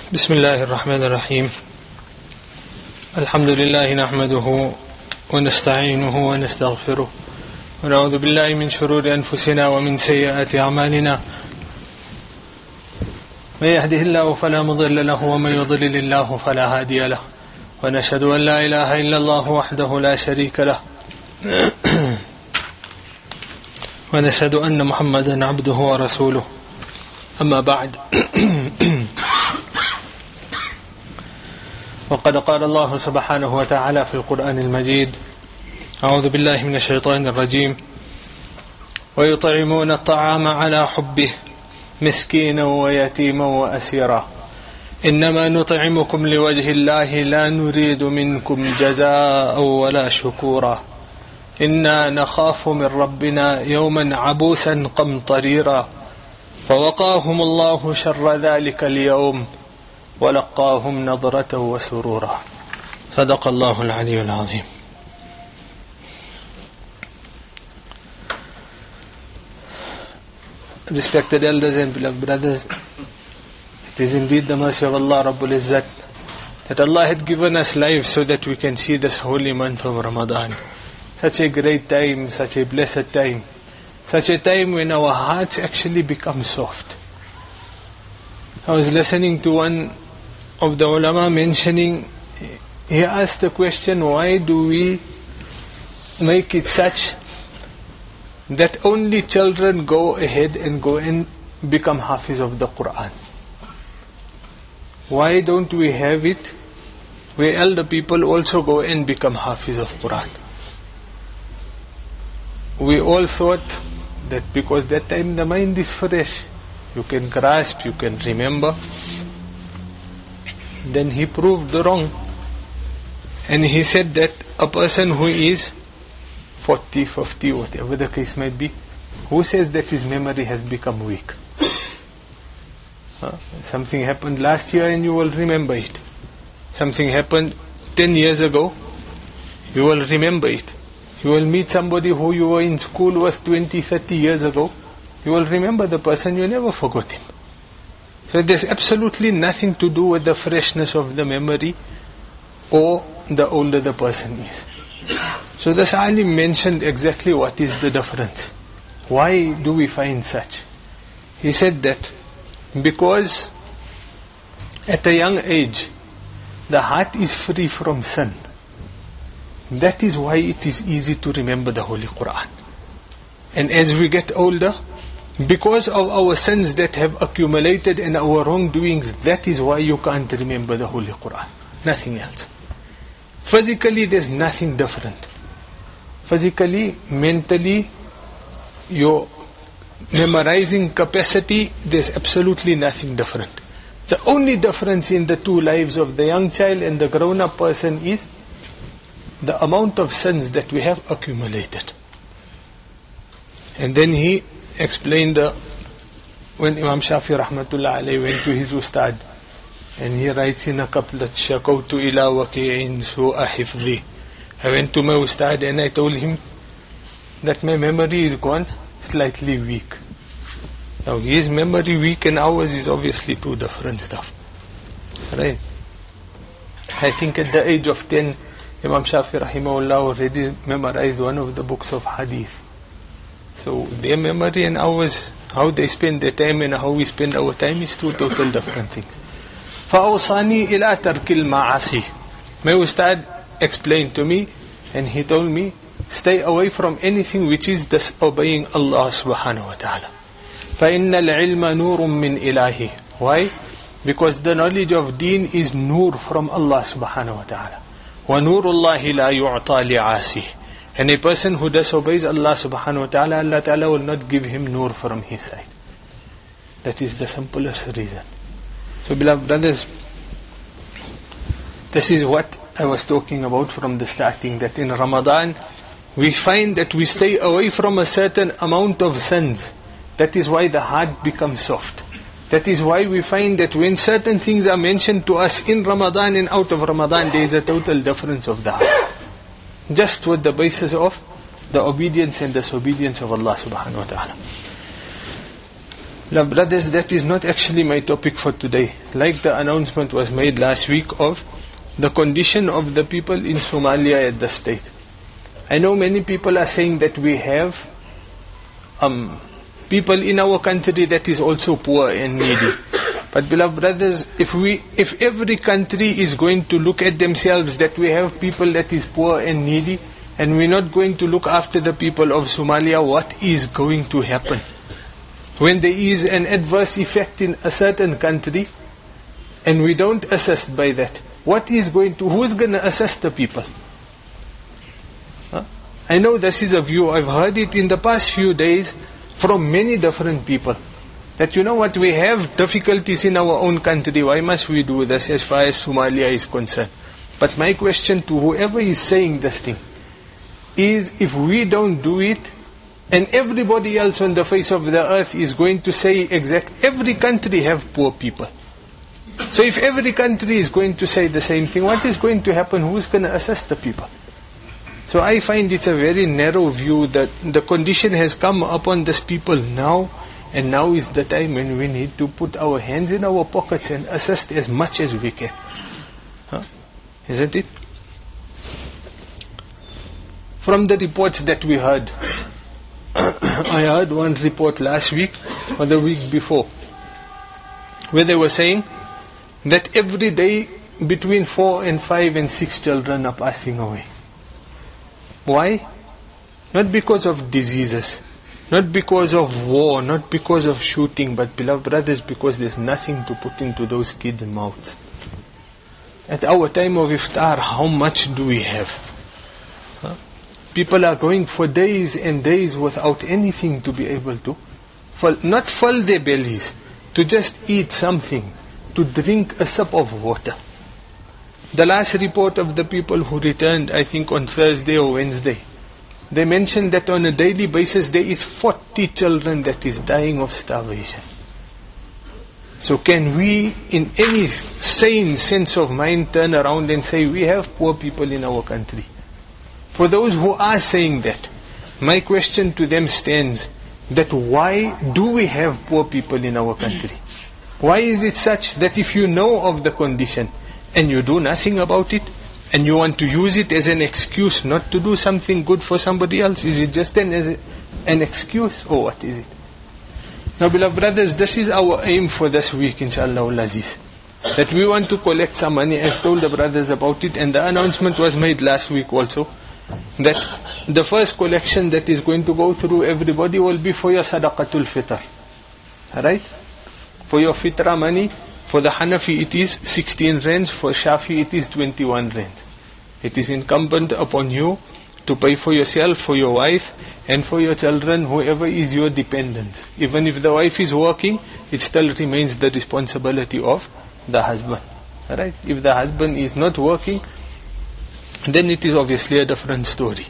بسم الله الرحمن الرحيم. الحمد لله نحمده ونستعينه ونستغفره ونعوذ بالله من شرور أنفسنا ومن سيئات أعمالنا. من يهده الله فلا مضل له ومن يضلل الله فلا هادي له، ونشهد أن لا إله إلا الله وحده لا شريك له، ونشهد أن محمدا عبده ورسوله. أما بعد، وقد قال الله سبحانه وتعالى في القرآن المجيد: أعوذ بالله من الشيطان الرجيم: ويطعمون الطعام على حبه مسكينا ويتيما وأسيرا إنما نطعمكم لوجه الله لا نريد منكم جزاء ولا شكورا إنا نخاف من ربنا يوما عبوسا قمطريرا فوقاهم الله شر ذلك اليوم ولقاهم نظرة وسرورا. صدق الله العلي العظيم. Respected elders and beloved brothers, it is indeed the mercy of Allah Rabbul Izzat that Allah had given us life so that we can see this holy month of Ramadan. Such a great time, such a blessed time, such a time when our hearts actually become soft. I was listening to one of the ulama mentioning, he asked the question, why do we make it such that only children go ahead and go and become hafiz of the Quran? Why don't we have it where elder people also go and become hafiz of Quran? We all thought that because that time the mind is fresh, you can grasp, you can remember. Then he proved wrong, and he said that a person who is 40, 50, whatever the case might be, who says that his memory has become weak? Something happened last year and you will remember it. Something happened 10 years ago, you will remember it. You will meet somebody who you were in school with 20, 30 years ago, you will remember the person, you never forgot him. So there's absolutely nothing to do with the freshness of the memory or the older the person is. So this alim mentioned exactly what is the difference. Why do we find such? He said that because at a young age the heart is free from sin. That is why it is easy to remember the Holy Quran. And as we get older, because of our sins that have accumulated and our wrongdoings, that is why you can't remember the Holy Quran. Nothing else. Physically, there's nothing different. Physically, mentally, your memorizing capacity, there's absolutely nothing different. The only difference in the two lives of the young child and the grown-up person is the amount of sins that we have accumulated. And then he explained when Imam Shafi rahmatullah alayhi went to his ustad, and he writes in a couplet, Shakawtu ila waqi'in su'a hifzi. I went to my ustad and I told him that my memory is gone slightly weak. Now his memory weak and ours is obviously two different stuff. Right? I think at the age of 10, Imam Shafi rahimahullah already memorized one of the books of hadith. So their memory and ours, how they spend their time and how we spend our time is two total different things. فَأَوْصَانِي إِلَىٰ تَرْكِ الْمَعَاصِي. My ustad explained to me and he told me, stay away from anything which is disobeying Allah subhanahu wa ta'ala. فَإِنَّ الْعِلْمَ نُورٌ مِّنْ إِلَهِ. Why? Because the knowledge of deen is nur from Allah subhanahu wa ta'ala. وَنُورُ اللَّهِ لَا يُعْطَى لِعَاسِهِ. And a person who disobeys Allah subhanahu wa ta'ala, Allah ta'ala will not give him nur from his side. That is the simplest reason. So beloved brothers, this is what I was talking about from the starting, that in Ramadan we find that we stay away from a certain amount of sins. That is why the heart becomes soft. That is why we find that when certain things are mentioned to us in Ramadan and out of Ramadan, there is a total difference of the heart. Just with the basis of the obedience and disobedience of Allah subhanahu wa ta'ala. Now brothers, that is not actually my topic for today. Like the announcement was made last week of the condition of the people in Somalia at the state. I know many people are saying that we have people in our country that is also poor and needy. But beloved brothers, if every country is going to look at themselves that we have people that is poor and needy, and we're not going to look after the people of Somalia, what is going to happen? When there is an adverse effect in a certain country, and we don't assist by that, who's going to assist the people? I know this is a view, I've heard it in the past few days from many different people. That you know what, we have difficulties in our own country, why must we do this as far as Somalia is concerned? But my question to whoever is saying this thing is, if we don't do it, and everybody else on the face of the earth is going to say every country have poor people. So if every country is going to say the same thing, what is going to happen? Who's going to assist the people? So I find it's a very narrow view that the condition has come upon these people now, and now is the time when we need to put our hands in our pockets and assist as much as we can. Isn't it? From the reports that we heard, I heard one report last week or the week before, where they were saying that every day between 4 and 5 and 6 children are passing away. Why? Not because of diseases, not because of war, not because of shooting, but beloved brothers, because there's nothing to put into those kids' mouths. At our time of iftar, how much do we have? People are going for days and days without anything to be able to not fill their bellies, to just eat something, to drink a sip of water. The last report of the people who returned, I think on Thursday or Wednesday, they mentioned that on a daily basis there is 40 children that is dying of starvation. So can we, in any sane sense of mind, turn around and say we have poor people in our country? For those who are saying that, my question to them stands, that why do we have poor people in our country? Why is it such that if you know of the condition and you do nothing about it, and you want to use it as an excuse not to do something good for somebody else, is it just an excuse, or what is it? Now beloved brothers, this is our aim for this week, inshallah al-Aziz. That we want to collect some money. I've told the brothers about it, and the announcement was made last week also, that the first collection that is going to go through everybody will be for your sadaqatul fitr. Alright? For your fitra money, for the Hanafi it is 16 rands, for Shafi it is 21 rands. It is incumbent upon you to pay for yourself, for your wife, and for your children, whoever is your dependent. Even if the wife is working, it still remains the responsibility of the husband. Alright? If the husband is not working, then it is obviously a different story.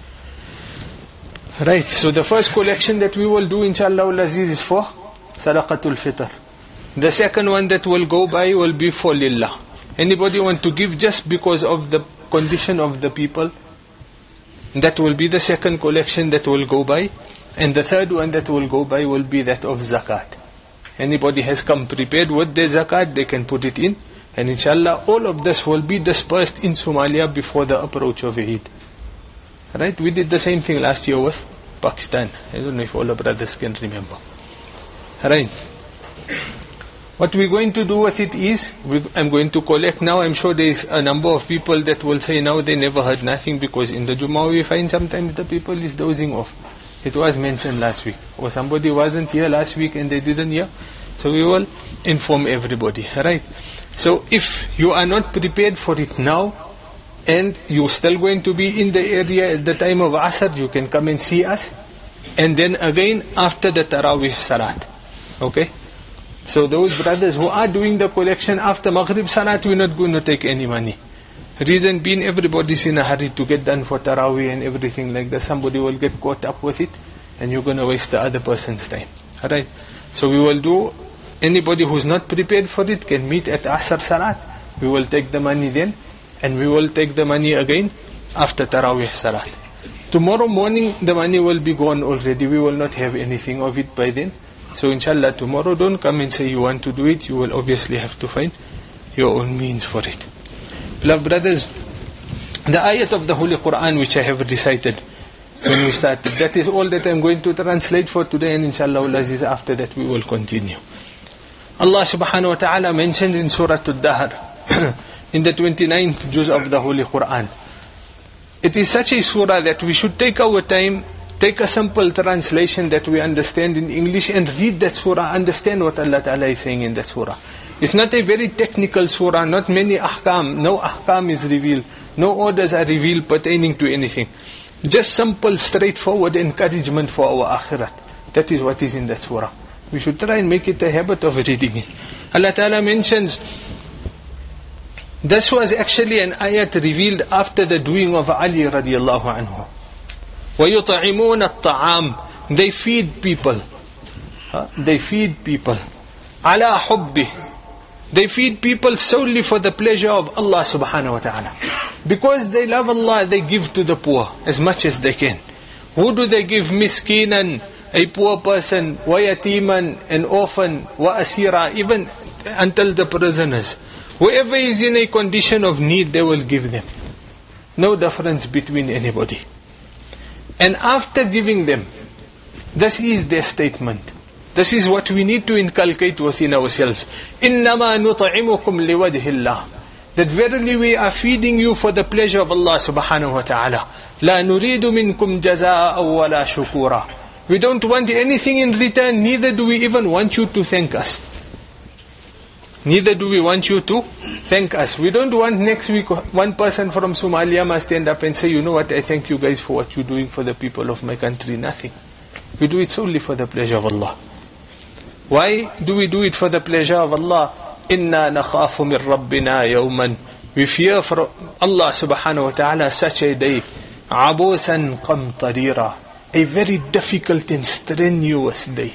Right, so the first collection that we will do, inshallah al-Aziz, is for Sadaqatul Fitr. The second one that will go by will be for Lillah. Anybody want to give just because of the condition of the people? That will be the second collection that will go by. And the third one that will go by will be that of Zakat. Anybody has come prepared with their Zakat, they can put it in. And inshallah, all of this will be dispersed in Somalia before the approach of Eid. Right? We did the same thing last year with Pakistan. I don't know if all the brothers can remember. Right? What we're going to do with it is, I'm going to collect now. I'm sure there is a number of people that will say now they never heard nothing, because in the Jummah we find sometimes the people is dozing off. It was mentioned last week. Or somebody wasn't here last week and they didn't hear. So we will inform everybody. Right? So if you are not prepared for it now, and you're still going to be in the area at the time of Asr, you can come and see us. And then again after the Taraweeh Salat. Okay? So those brothers who are doing the collection after Maghrib Salat, we're not going to take any money. Reason being, everybody's in a hurry to get done for Taraweeh and everything like that. Somebody will get caught up with it, and you're going to waste the other person's time. Alright? So we will do, anybody who's not prepared for it can meet at Asr Salat. We will take the money then, and we will take the money again after Taraweeh Salat. Tomorrow morning the money will be gone already. We will not have anything of it by then. So inshallah tomorrow don't come and say you want to do it. You will obviously have to find your own means for it. Beloved brothers, the ayat of the Holy Quran which I have recited when we started, that is all that I am going to translate for today, and inshallah after that we will continue. Allah subhanahu wa ta'ala mentions in Surah Al-Dahr in the 29th juz of the Holy Quran. It is such a surah that we should take our time, take a simple translation that we understand in English, and read that surah, understand what Allah Ta'ala is saying in that surah. It's not a very technical surah, not many ahkam, no ahkam is revealed, no orders are revealed pertaining to anything. Just simple, straightforward encouragement for our akhirat. That is what is in that surah. We should try and make it a habit of reading it. Allah Ta'ala mentions, this was actually an ayat revealed after the doing of Ali radiallahu anhu. وَيُطْعِمُونَ الطَّعَامِ, they feed people. They feed people. عَلَى حُبِّهِ, they feed people solely for the pleasure of Allah subhanahu wa ta'ala. Because they love Allah, they give to the poor as much as they can. Who do they give? Miskinan, a poor person, wa yatiman, an orphan, wa asira, even until the prisoners. Whoever is in a condition of need, they will give them. No difference between anybody. And after giving them, this is their statement. This is what we need to inculcate within ourselves. إِنَّمَا نُطْعِمُكُمْ لِوَجْهِ اللَّهِ, that verily we are feeding you for the pleasure of Allah subhanahu wa ta'ala. لَا نُرِيدُ مِنْكُمْ جَزَاءً وَلَا شُكُورًا, we don't want anything in return, neither do we even want you to thank us. Neither do we want you to thank us. We don't want next week one person from Somalia must stand up and say, you know what, I thank you guys for what you're doing for the people of my country. Nothing. We do it solely for the pleasure of Allah. Why do we do it for the pleasure of Allah? إِنَّا نَخَافُ مِنْ رَبِّنَا يَوْمًا, we fear for Allah subhanahu wa ta'ala such a day, عَبُوسًا قَمْطَرِيرًا, a very difficult and strenuous day.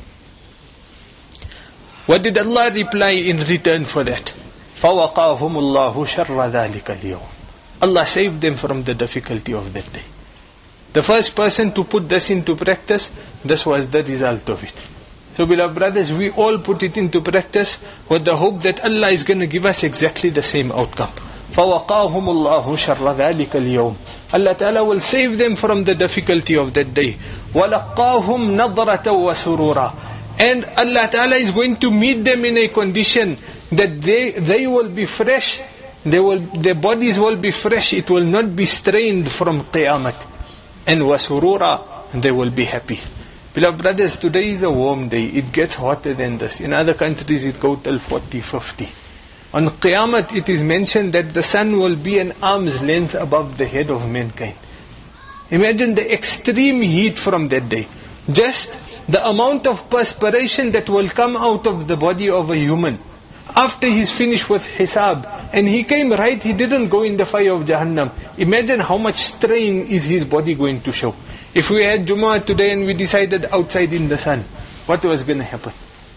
What did Allah reply in return for that? فَوَقَاهُمُ اللَّهُ شَرَّ ذَلِكَ الْيَوْمِ, Allah saved them from the difficulty of that day. The first person to put this into practice, this was the result of it. So beloved brothers, we all put it into practice with the hope that Allah is going to give us exactly the same outcome. فَوَقَاهُمُ اللَّهُ شَرَّ ذَلِكَ الْيَوْمِ, Allah Ta'ala will save them from the difficulty of that day. وَلَقَّاهُمْ نَضْرَةً وَسُرُورًا, and Allah Ta'ala is going to meet them in a condition that they will be fresh, their bodies will be fresh, it will not be strained from Qiyamah. And wasurura, they will be happy. Beloved brothers, today is a warm day, it gets hotter than this. In other countries it goes till 40, 50. On Qiyamah it is mentioned that the sun will be an arm's length above the head of mankind. Imagine the extreme heat from that day. Just the amount of perspiration that will come out of the body of a human after he's finished with hisab, and he came right, he didn't go in the fire of Jahannam. Imagine how much strain is his body going to show. If we had Jummah today and we decided outside in the sun, what was going to happen?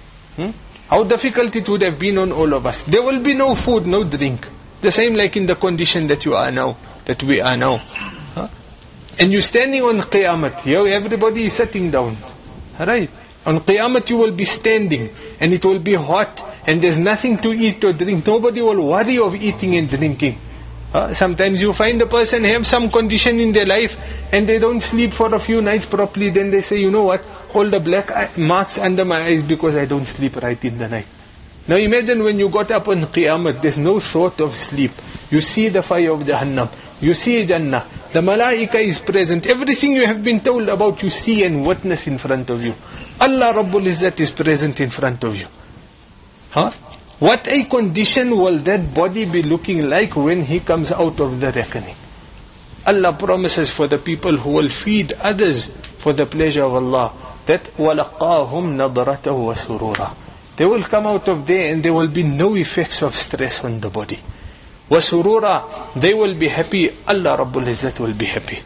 How difficult it would have been on all of us. There will be no food, no drink. The same like in the condition that you are now, that we are now. And you're standing on Qiyamah. Here everybody is sitting down. Right? On Qiyamah you will be standing, and it will be hot, and there's nothing to eat or drink. Nobody will worry of eating and drinking. Sometimes you find a person have some condition in their life, and they don't sleep for a few nights properly. Then they say, you know what, all the black marks under my eyes because I don't sleep right in the night. Now imagine when you got up on Qiyamah, there's no thought of sleep. You see the fire of Jahannam. You see Jannah. The Malaika is present. Everything you have been told about, you see and witness in front of you. Allah Rabbul Izzat is present in front of you. What a condition will that body be looking like when he comes out of the reckoning? Allah promises for the people who will feed others for the pleasure of Allah, that وَلَقَّاهُمْ نَضْرَةً وَسُرُورًا, they will come out of there and there will be no effects of stress on the body. وَسُرُورًا, they will be happy. Allah Rabbul Izzat will be happy.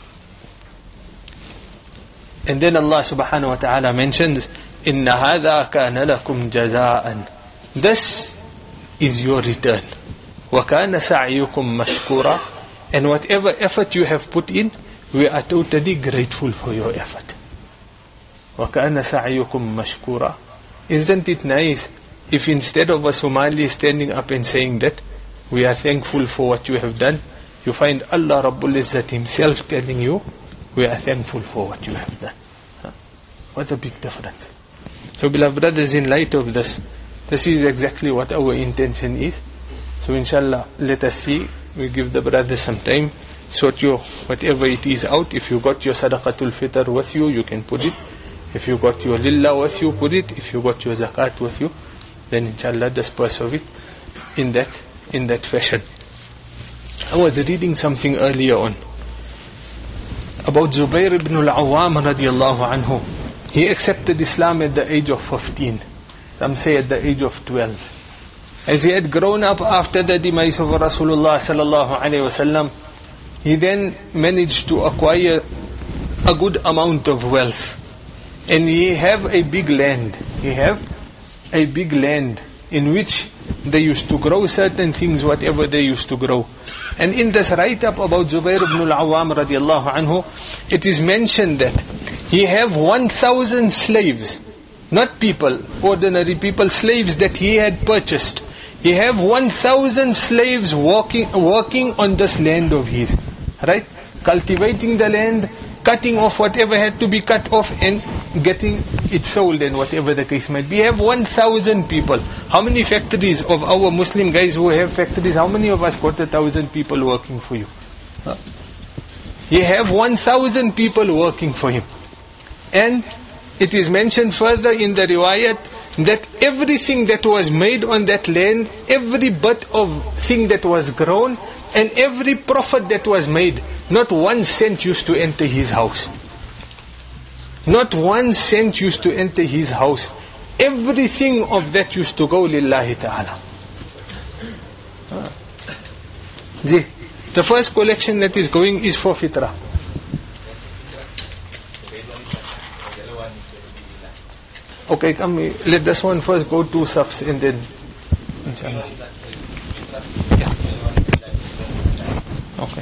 And then Allah subhanahu wa ta'ala mentions, إِنَّ هَذَا كَانَ لَكُمْ جَزَاءً, this is your return. وَكَانَ سَعْيُكُمْ مَشْكُورًا, and whatever effort you have put in, we are totally grateful for your effort. وَكَأَنَ سَعْيُكُمْ مَشْكُورًا. Isn't it nice if instead of a Somali standing up and saying that we are thankful for what you have done, you find Allah Rabbul Izzat himself telling you we are thankful for what you have done. What a big difference. So beloved brothers, in light of this is exactly what our intention is. So inshallah, let us see, we give the brothers some time, sort your whatever it is out. If you got your sadaqatul fitr with you, you can put it. If you got your lillah with you, put it. If you got your zakat with you, then inshallah disperse of it in that fashion. I was reading something earlier on about Zubair ibn al-Awwam radiyallahu anhu. He accepted Islam at the age of 15. Some say at the age of 12. As he had grown up after the demise of Rasulullah sallallahu alaihi wasallam, he then managed to acquire a good amount of wealth. And he have a big land. He have a big land in which they used to grow certain things, whatever they used to grow. And in this write-up about Zubair ibn al-Awwam radiallahu anhu, it is mentioned that he have 1,000 slaves, not people, ordinary people, slaves that he had purchased. He have 1,000 slaves working on this land of his, right? Cultivating the land, cutting off whatever had to be cut off, and getting it sold, and whatever the case might be. We have 1,000 people. How many factories of our Muslim guys who have factories, how many of us got 1,000 people working for you? You have 1,000 people working for him. And it is mentioned further in the riwayat that everything that was made on that land, every bit of thing that was grown, and every profit that was made, not 1 cent used to enter his house. Not 1 cent used to enter his house. Everything of that used to go lillahi ta'ala. The first collection that is going is for fitrah. Okay, come, let this one first go 2 safs and then inshallah. Yeah. Okay.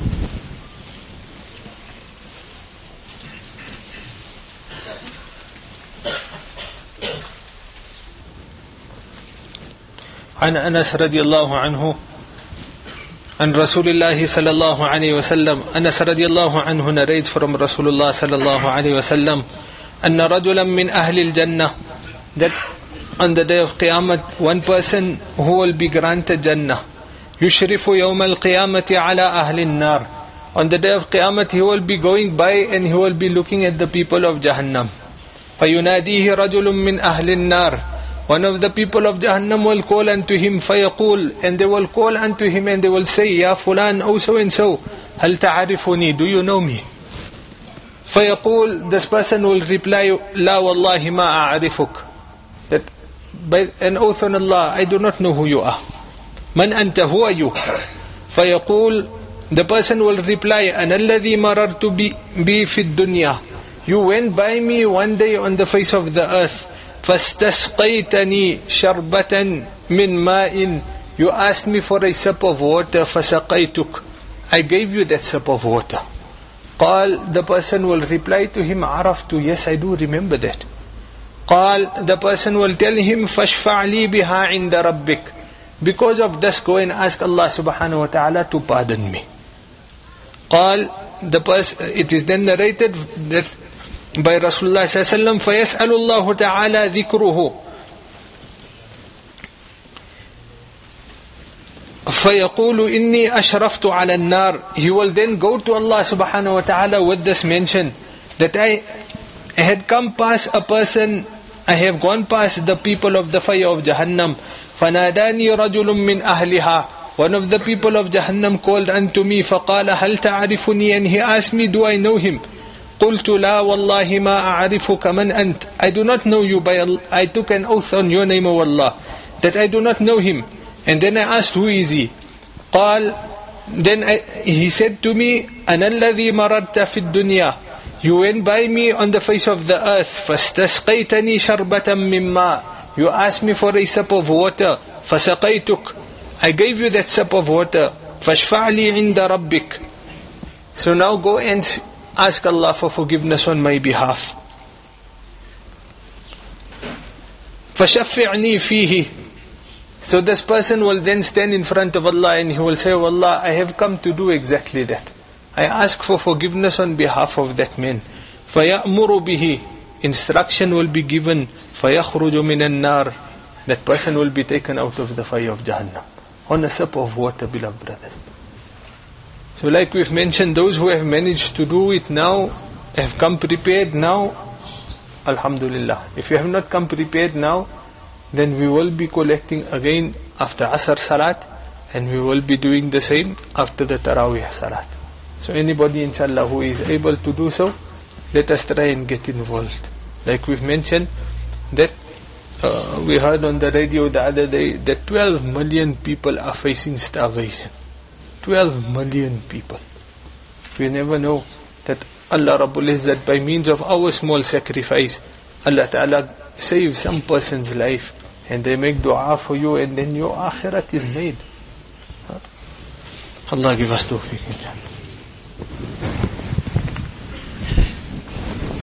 عن أنس رضي الله عنه عن رسول الله صلى الله عليه وسلم. Anas رضي الله عنه narrates from Rasulullah صلى الله عليه وسلم أن رجلا من أهل الجنة, that on the day of Qiyamah, one person who will be granted Jannah, يشرف يوم القيامة على أهل النار. On the day of Qiyamah, he will be going by and he will be looking at the people of Jahannam. فيناديه رجل من أهل النار. One of the people of Jahannam will call unto him, فيقول, and they will call unto him and they will say, يا فلان, oh so and so, هل تعرفني, do you know me? فيقول, this person will reply, لا والله ما أعرفك, that by an oath on Allah, I do not know who you are. من أنت, who are you? فيقول, the person will reply, أنا الذي مررت بي في الدنيا, you went by me one day on the face of the earth. فاستسقيتني شربة من ماء, you asked me for a sip of water. فسقيتك, I gave you that sip of water. قال, the person will reply to him, عرفت, yes I do remember that. قال, the person will tell him, فاشفع لي بها عند ربك, because of this go and ask Allah subhanahu wa ta'ala to pardon me. قال, the person, it is then narrated that by Rasulullah sallallahu alaihi wasallam, فَيَسْأَلُ اللَّهُ تَعَالَى ذِكْرُهُ فَيَقُولُ إِنِّي أَشْرَفْتُ عَلَى النَّارِ. He will then go to Allah subhanahu wa ta'ala with this mention, that I had come past a person, I have gone past the people of the fire of Jahannam. فَنَادَانِي رَجُلٌ مِّنْ أَهْلِهَا. One of the people of Jahannam called unto me, فَقَالَ هَلْ تَعْرِفُنِي, and he asked me, do I know him? قلت لا والله ما أعرفك من أنت, I do not know you by Allah. I took an oath on your name, O Allah, that I do not know him. And then I asked, who is he? قال, then he said to me, أنا الذي مررت في الدنيا, you went by me on the face of the earth. فاستسقيتني شربة من ماء, you asked me for a sip of water. فسقيتك, I gave you that sip of water. فاشفع لي عند ربك, so now go and ask Allah for forgiveness on my behalf. فَشَفِّعْنِي فِيهِ. So this person will then stand in front of Allah and he will say, "Oh Allah, I have come to do exactly that. I ask for forgiveness on behalf of that man." فَيَأْمُرُ بِهِ. Instruction will be given. فَيَخْرُجُ مِنَ النَّارِ. That person will be taken out of the fire of Jahannam on a sip of water, beloved brothers. So like we've mentioned, those who have managed to do it now, have come prepared now, Alhamdulillah. If you have not come prepared now, then we will be collecting again after Asr Salat, and we will be doing the same after the Taraweeh Salat. So anybody inshallah who is able to do so, let us try and get involved. Like we've mentioned, that we heard on the radio the other day that 12 million people are facing starvation. 12 million people. We never know that Allah Rabbul Izzat, by means of our small sacrifice, Allah Ta'ala saves some person's life, and they make dua for you, and then your akhirat is made. Allah give us tawfiq.